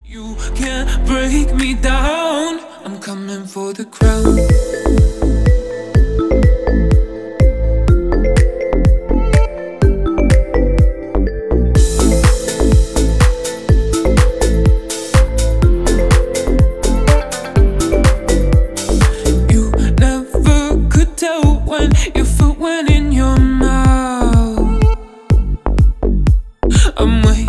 You can't break me down. I'm coming for the crown. You never could tell when your foot went in your mouth. I'm waiting